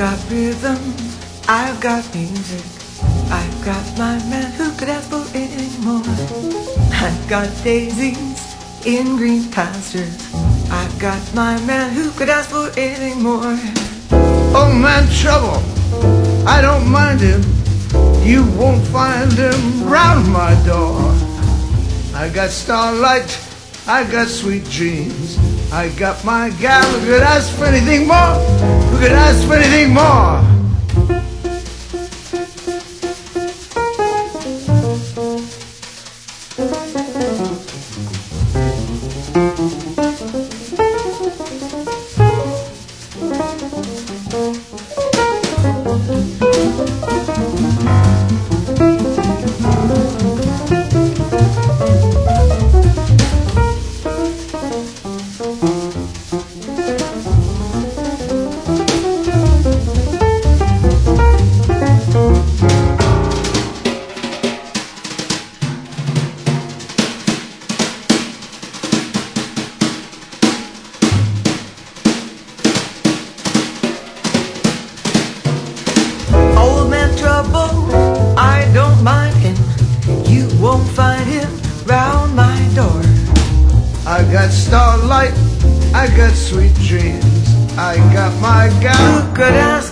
got rhythm, I've got music, I've got my man, who could ask for any more? I've got daisies in green pastures, I've got my man, who could ask for any more? Old man Trouble, I don't mind him, you won't find him round my door. I got starlight, I got sweet dreams, I got my gal who could ask for anything more, who could ask for anything more. I don't mind him, you won't find him round my door. I got starlight, I got sweet dreams, I got my gal who could ask